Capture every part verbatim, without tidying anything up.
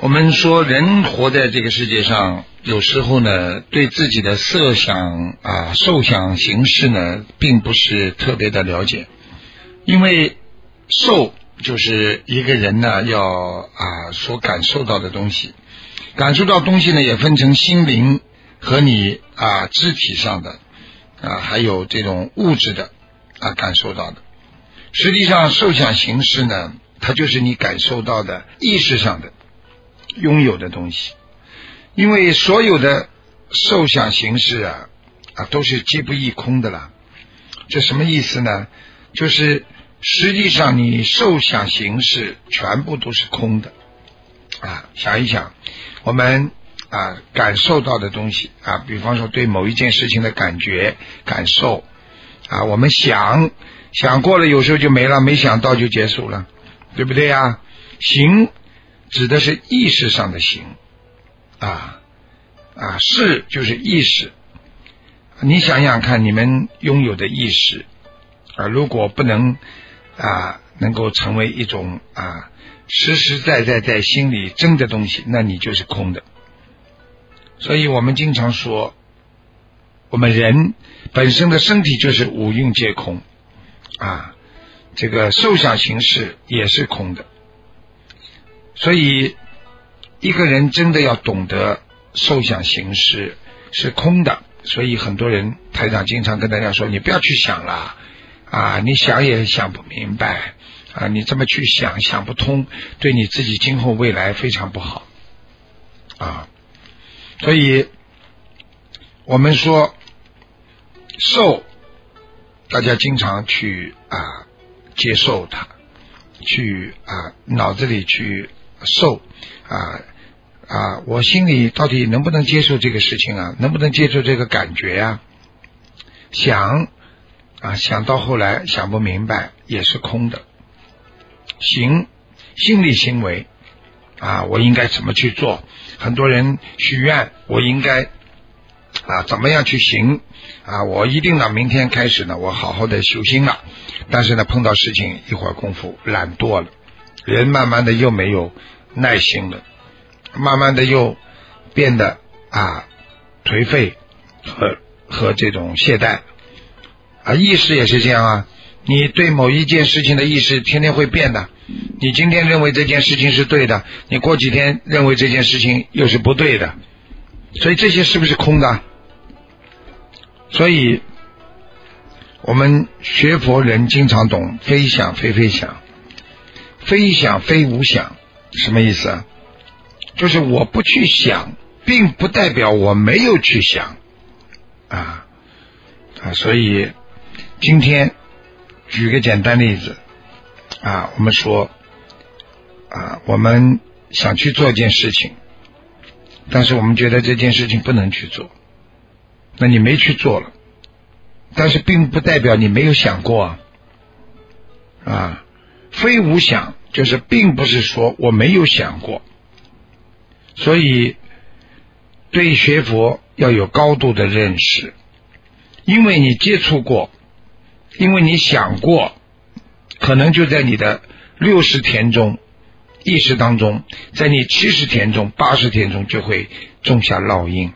我们说人活在这个世界上，有时候呢对自己的色想啊受想行识呢并不是特别的了解，因为受就是一个人呢要啊所感受到的东西，感受到东西呢也分成心灵和你啊肢体上的啊还有这种物质的啊感受到的。实际上受想行识呢它就是你感受到的意识上的拥有的东西，因为所有的受想行识啊啊都是即不异空的了。这什么意思呢？就是实际上你受想行识全部都是空的啊！想一想，我们啊感受到的东西啊，比方说对某一件事情的感觉感受啊，我们想想过了，有时候就没了，没想到就结束了，对不对呀？行指的是意识上的行啊啊，识就是意识。你想想看，你们拥有的意识啊，如果不能啊能够成为一种啊实实在在在心里真的东西，那你就是空的。所以我们经常说，我们人本身的身体就是五蕴皆空啊，这个受想行识也是空的。所以一个人真的要懂得受想行识是空的，所以很多人台长经常跟大家说，你不要去想了啊，你想也想不明白啊，你这么去想想不通，对你自己今后未来非常不好啊。所以我们说受，大家经常去啊接受它，去啊脑子里去受啊啊，我心里到底能不能接受这个事情啊？能不能接受这个感觉啊？想啊，想到后来想不明白也是空的。行，心理行为啊，我应该怎么去做？很多人许愿，我应该啊怎么样去行啊？我一定呢，明天开始呢，我好好的修心了。但是呢，碰到事情一会儿功夫懒惰了，人慢慢的又没有耐心了，慢慢的又变得啊颓废和和这种懈怠啊。意识也是这样啊，你对某一件事情的意识天天会变的，你今天认为这件事情是对的，你过几天认为这件事情又是不对的，所以这些是不是空的？所以我们学佛人经常懂非想非非想，非想非无想，什么意思啊？就是我不去想并不代表我没有去想啊啊！所以今天举个简单例子啊，我们说啊，我们想去做一件事情，但是我们觉得这件事情不能去做，那你没去做了，但是并不代表你没有想过啊啊！非无想就是并不是说我没有想过，所以对学佛要有高度的认识，因为你接触过，因为你想过，可能就在你的六十天中意识当中，在你七十天中八十天中就会种下烙印。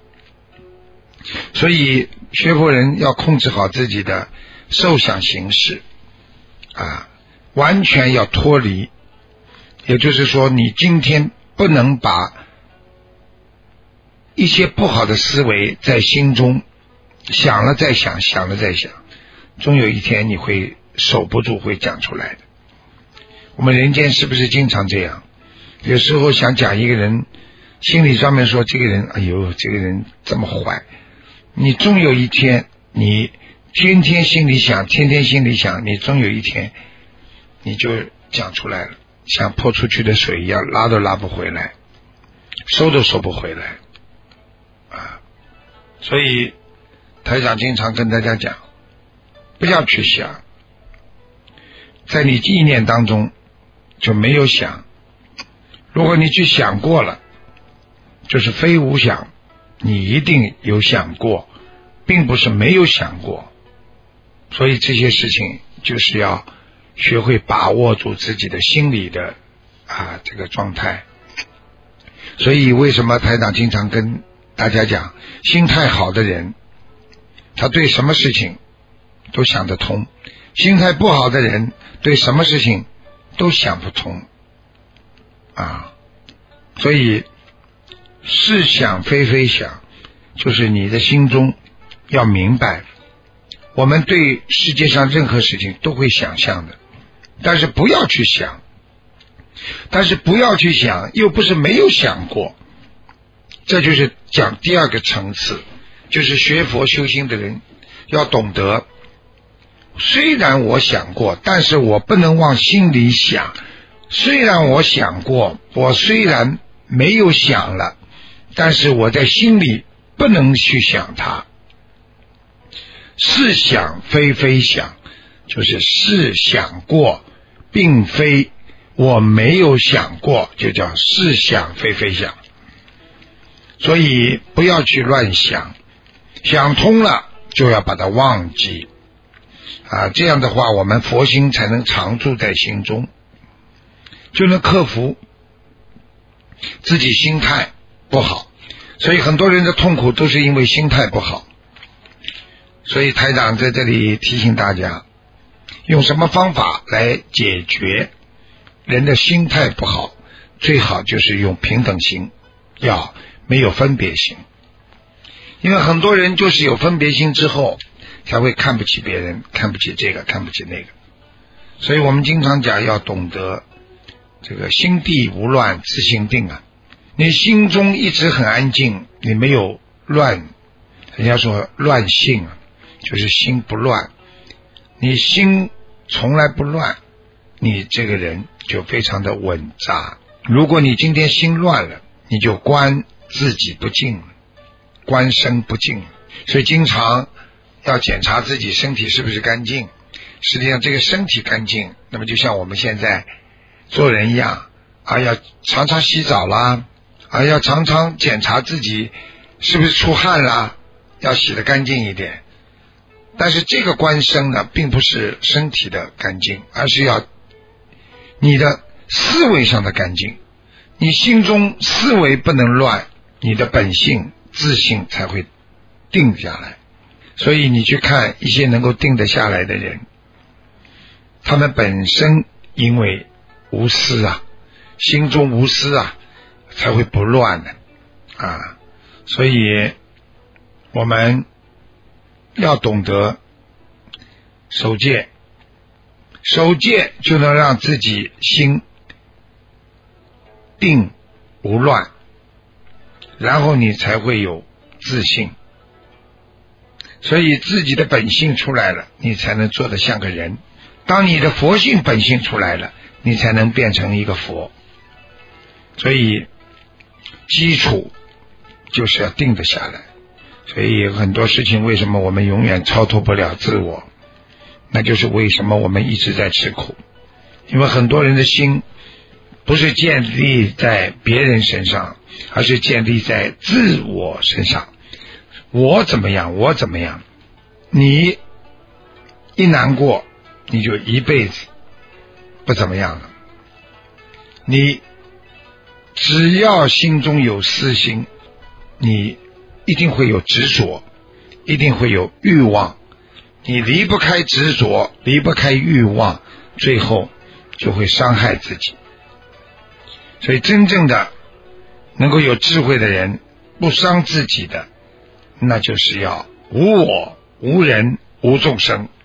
所以学佛人要控制好自己的受想行识啊，完全要脱离，也就是说你今天不能把一些不好的思维在心中想了再想，想了再想，终有一天你会守不住，会讲出来的。我们人间是不是经常这样？有时候想讲一个人，心理上面说这个人，哎呦，这个人这么坏，你终有一天，你天天心里想，天天心里想，你终有一天你就讲出来了，像泼出去的水一样，拉都拉不回来，收都收不回来啊！所以台长经常跟大家讲，不要去想，在你意念当中就没有想，如果你去想过了，就是非无想，你一定有想过，并不是没有想过。所以这些事情就是要学会把握住自己的心理的啊这个状态所以为什么台长经常跟大家讲，心态好的人他对什么事情都想得通，心态不好的人对什么事情都想不通啊。所以是想非非想，就是你的心中要明白，我们对世界上任何事情都会想象的，但是不要去想，但是不要去想又不是没有想过。这就是讲第二个层次，就是学佛修心的人要懂得，虽然我想过，但是我不能往心里想，虽然我想过，我虽然没有想了，但是我在心里不能去想它。是想非非想，就是是想过并非我没有想过，就叫是想非非想。所以不要去乱想，想通了就要把它忘记啊，这样的话我们佛心才能常住在心中，就能克服自己心态不好。所以很多人的痛苦都是因为心态不好。所以台长在这里提醒大家，用什么方法来解决人的心态不好，最好就是用平等心，要没有分别心。因为很多人就是有分别心之后才会看不起别人，看不起这个看不起那个。所以我们经常讲要懂得这个心地无乱自性定啊。你心中一直很安静，你没有乱，人家说乱性啊，就是心不乱，你心从来不乱，你这个人就非常的稳扎。如果你今天心乱了，你就观自己不净，观身不净，所以经常要检查自己身体是不是干净。实际上这个身体干净，那么就像我们现在做人一样啊，要常常洗澡啦，啊，要常常检查自己是不是出汗啦，要洗得干净一点。但是这个观身呢，并不是身体的干净，而是要你的思维上的干净。你心中思维不能乱，你的本性自性才会定下来。所以你去看一些能够定得下来的人，他们本身因为无私啊，心中无私啊，才会不乱的啊。所以我们要懂得守戒，守戒就能让自己心定无乱，然后你才会有自信。所以自己的本性出来了，你才能做得像个人。当你的佛性本性出来了，你才能变成一个佛。所以基础就是要定得下来。所以很多事情为什么我们永远超脱不了自我，那就是为什么我们一直在吃苦。因为很多人的心不是建立在别人身上，而是建立在自我身上。我怎么样我怎么样，你一难过你就一辈子不怎么样了。你只要心中有私心，你一定会有执着，一定会有欲望，你离不开执着，离不开欲望，最后就会伤害自己。所以真正的能够有智慧的人，不伤自己的，那就是要无我无人无众生，